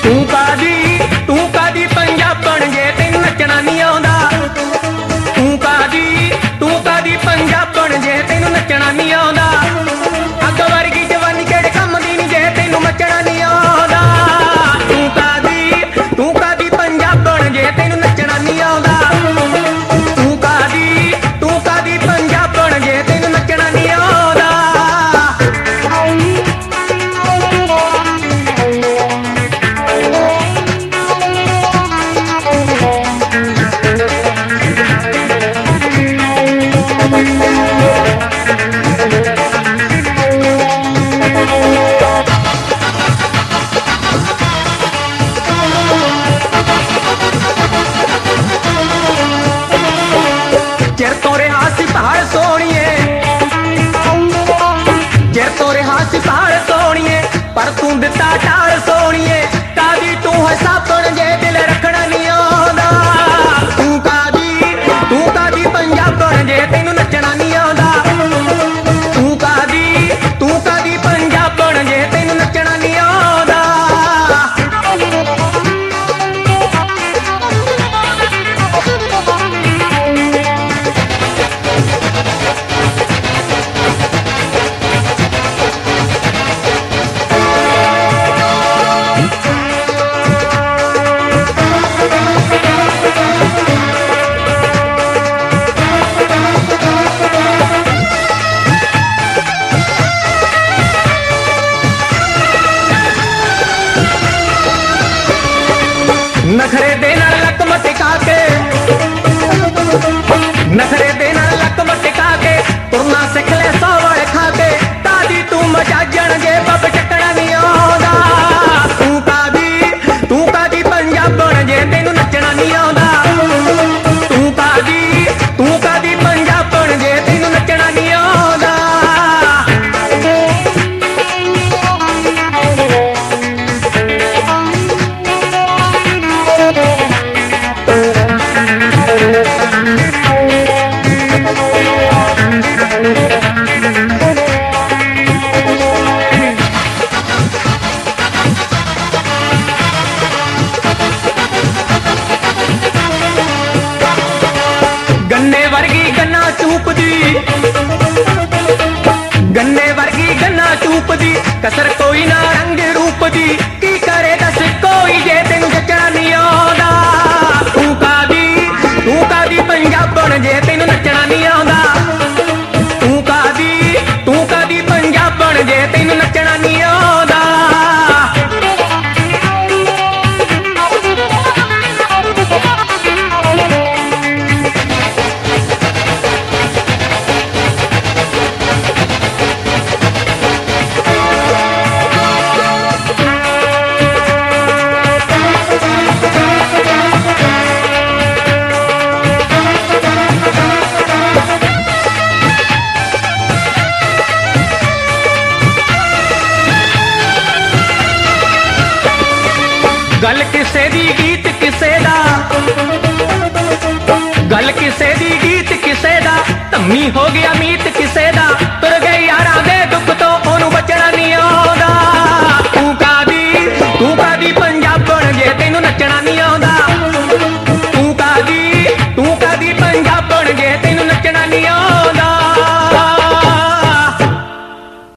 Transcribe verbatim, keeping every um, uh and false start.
तू कादी तू कादी पंजाबण जे तैनू नचना नहीं आउंदा। तू कादी तू कादी पंजाबण जे तैनू नचना नहीं आउंदा। अग वर्गी जवानी केड़े कम दी नी जे तैनू मचना नहीं आउंदा। तू कादी तू कादी पंजाबण जे तैनू नचना नहीं आउंदा। तू कादी तू कादी पंजाबण जे तैनू नचना नहीं आउंदा। चिर तो रहा सी पहाड़ सोहणीए, चिर तो रहा सी पहाड़ सोहणीए, पर तू दिता टाल सोहणीए। कादी तू है साबण जे दिल रखना नहीं आउंदा। तू कादी तू कादी पंजाबण जे तैनू नचना नहीं आउंदा। तू कादी तू कादी पंजाबण जे तैनू नचना नहीं आउंदा। नखरे दे नाल लक मटका के, नखरे दे नाल लक मटका के, तुरना सिख ले सौ वड़ खा के। कादी तू मजाजण जे बब चकना नहीं आउंदा। तू कादी तू कादी पंजाबण जे तैनू नचना नहीं आउंदा। तू कादी तू कादी पंजाबण जे तैनू नचना नहीं आउंदा। गन्ने वर्गी गन्ना चूपदी, गन्ने वर्गी गन्ना चूपदी, कसर कोई ना रंग रूप दी। की करे दस कोई जे तैनू जचना नहीं आउंदा। तू कादी तू कादी पंजाबण जे तैनू नचना नहीं आउंदा। तू कादी तू कादी पंजाबण जे तैनू नचना नहीं आउंदा। गल किसे दी गीत किसे दा, गल किसे दी गीत किसे दा, धम्मी हो गया